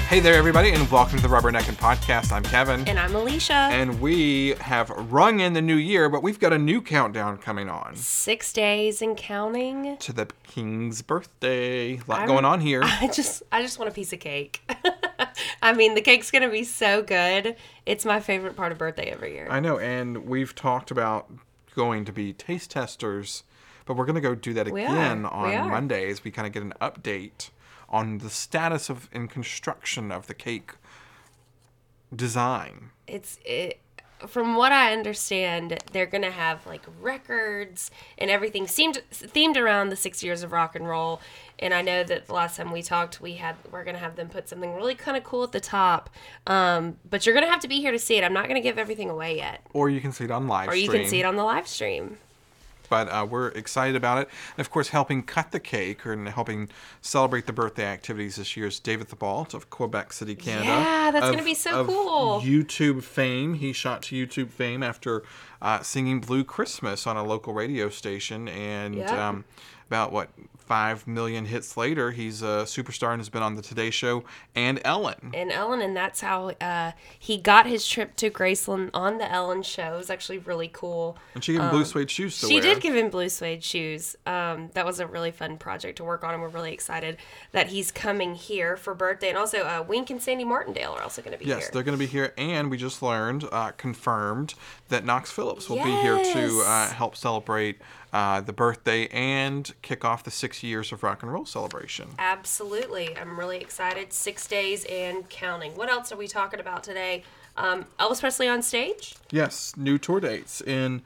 Hey there, everybody, and welcome to the Rubberneckin' Podcast. I'm Kevin. And I'm Alicia. And we have rung in the new year, but we've got a new countdown coming on. 6 days and counting. To the King's birthday. A lot going on here. I just want a piece of cake. I mean, the cake's going to be so good. It's my favorite part of birthday every year. I know, and we've talked about going to be taste testers, but we're going to go do that again on Monday as we kind of get an update on the status of and construction of the cake design. From what I understand, they're going to have like records and everything themed around the 6 years of rock and roll. And I know that the last time we talked, we're going to have them put something really kind of cool at the top. But you're going to have to be here to see it. I'm not going to give everything away yet. Or you can see it on live stream. Or you can see it on the live stream. But we're excited about it. And, of course, helping cut the cake and helping celebrate the birthday activities this year is David Thibault of Quebec City, Canada. Yeah, that's going to be so cool. YouTube fame. He shot to YouTube fame after singing Blue Christmas on a local radio station. And about, 5 million hits later, he's a superstar and has been on the Today Show and Ellen. And that's how he got his trip to Graceland on the Ellen show. It was actually really cool. And she gave him blue suede shoes to wear. She did give him blue suede shoes. That was a really fun project to work on, and we're really excited that he's coming here for birthday. And also, Wink and Sandy Martindale are also going to be here. Yes, they're going to be here, and we just learned, confirmed, that Knox Phillips will be here to help celebrate the birthday and kick off the 6 years of rock and roll celebration. Absolutely. I'm really excited. 6 days and counting. What else are we talking about today? Elvis Presley on stage? Yes, new tour dates in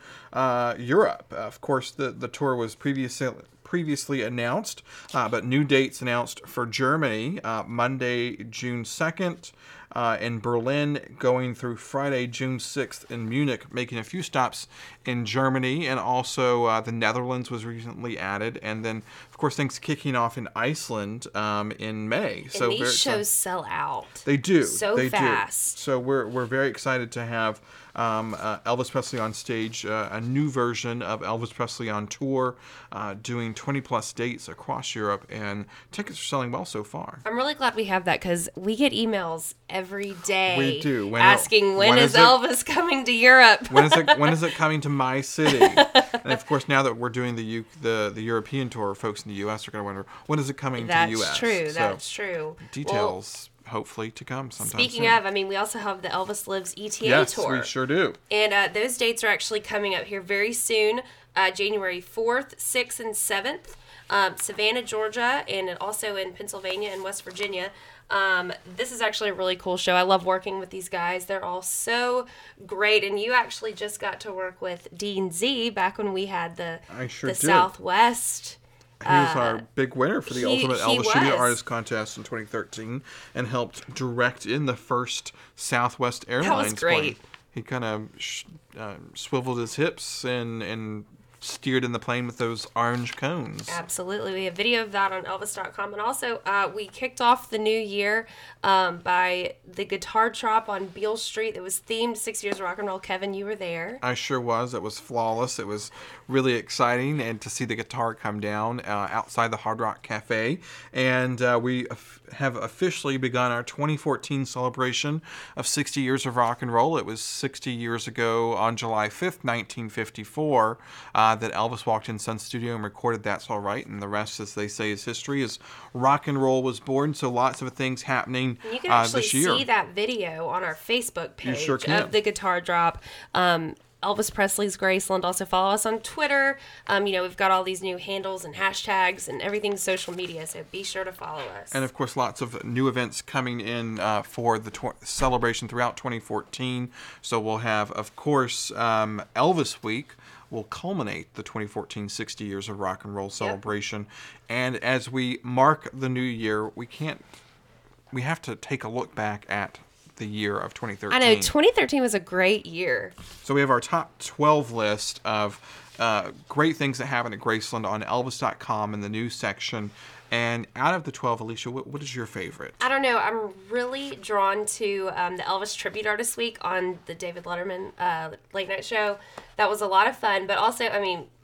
Europe. Of course, the tour was previously announced, but new dates announced for Germany, Monday, June 2nd. In Berlin, going through Friday, June 6th in Munich, making a few stops in Germany, and also the Netherlands was recently added, and then, of course, things kicking off in Iceland in May. And these shows sell out. They do. They fast. Do. So we're very excited to have Elvis Presley on stage, a new version of Elvis Presley on tour, doing 20-plus dates across Europe, and tickets are selling well so far. I'm really glad we have that because we get emails every day. We do. Asking when is Elvis coming to Europe? When is it coming to my city? And of course, now that we're doing the European tour, folks in the U.S. are going to wonder, when is it coming to the U.S.? That's true. Details. Hopefully to come sometime Speaking soon. of, we also have the Elvis Lives ETA tour. Yes, we sure do. And those dates are actually coming up here very soon, January 4th, 6th, and 7th. Savannah, Georgia, and also in Pennsylvania and West Virginia. This is actually a really cool show. I love working with these guys. They're all so great. And you actually just got to work with Dean Z back when we had the Southwest. He was our big winner for the Ultimate Elvis Studio Artist Contest in 2013 and helped direct in the first Southwest Airlines plane. He kind of swiveled his hips and steered in the plane with those orange cones. Absolutely. We have video of that on Elvis.com. And also, we kicked off the new year by the guitar drop on Beale Street. It was themed 6 years of rock and roll. Kevin, you were there. I sure was. It was flawless. It was really exciting, and to see the guitar come down outside the Hard Rock Cafe. And we have officially begun our 2014 celebration of 60 years of rock and roll. It was 60 years ago on July 5th, 1954, that Elvis walked in Sun Studio and recorded That's All Right, and the rest, as they say, is history, as rock and roll was born. So lots of things happening this year. You can actually see that video on our Facebook page of the guitar drop. Elvis Presley's Graceland. Also follow us on Twitter. We've got all these new handles and hashtags and everything social media, so be sure to follow us. And, of course, lots of new events coming in for the celebration throughout 2014. So we'll have, of course, Elvis Week will culminate the 2014 60 Years of Rock and Roll celebration. Yep. And as we mark the new year, we have to take a look back at the year of 2013. I know, 2013 was a great year. So we have our top 12 list of great things that happened at Graceland on Elvis.com in the news section. And out of the 12, Alicia, what is your favorite? I don't know. I'm really drawn to the Elvis Tribute Artist Week on the David Letterman late night show. That was a lot of fun. But also,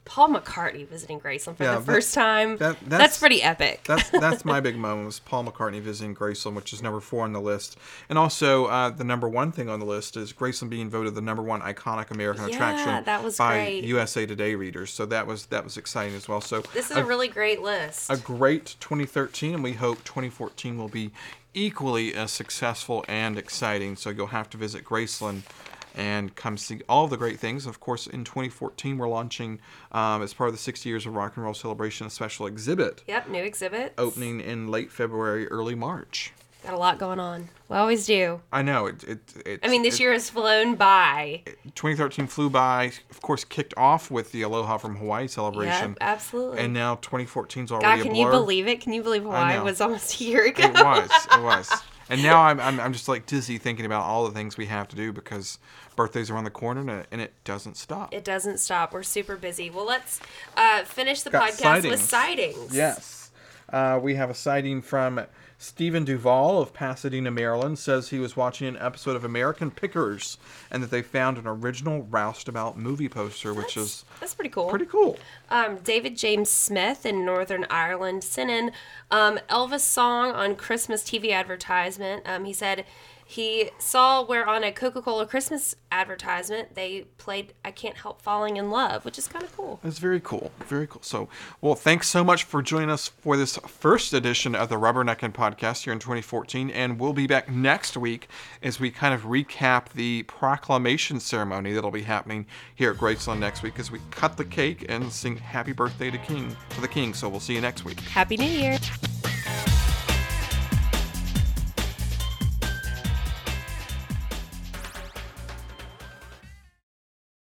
Paul McCartney visiting Graceland for Yeah, the first time. that's That's pretty epic. That's my big moment, was Paul McCartney visiting Graceland, which is number 4 on the list. And also, the number 1 thing on the list is Graceland being voted the number 1 iconic American attraction that was by great. USA Today readers. So that was exciting as well. So This is a really great list. a great 2013, and we hope 2014 will be equally as successful and exciting. So you'll have to visit Graceland and come see all the great things. Of course, in 2014, we're launching, as part of the 60 Years of Rock and Roll Celebration, a special exhibit Yep, new exhibits. opening in late February, early March. Got a lot going on. We always do. I know. This year has flown by. 2013 flew by, of course, kicked off with the Aloha from Hawaii celebration. Yep, absolutely. And now 2014 is already God, a blur. can you believe it? Can you believe Hawaii know. was almost a year ago? It was. And now I'm just like dizzy thinking about all the things we have to do, because birthdays are on the corner and it doesn't stop. It doesn't stop. We're super busy. Well, let's finish the Got podcast with sightings. Yes. We have a sighting from Stephen Duvall of Pasadena, Maryland. Says he was watching an episode of American Pickers and that they found an original Roustabout movie poster, which is That's pretty cool. pretty cool. David James Smith in Northern Ireland sent in Elvis song on Christmas TV advertisement. He said he saw where on a Coca-Cola Christmas advertisement they played I Can't Help Falling in Love, which is kind of cool. It's very cool. Very cool. So, well, thanks so much for joining us for this first edition of the Rubberneckin' Podcast here in 2014. And we'll be back next week as we kind of recap the proclamation ceremony that'll be happening here at Graceland next week, as we cut the cake and sing happy birthday to the king. So we'll see you next week. Happy New Year.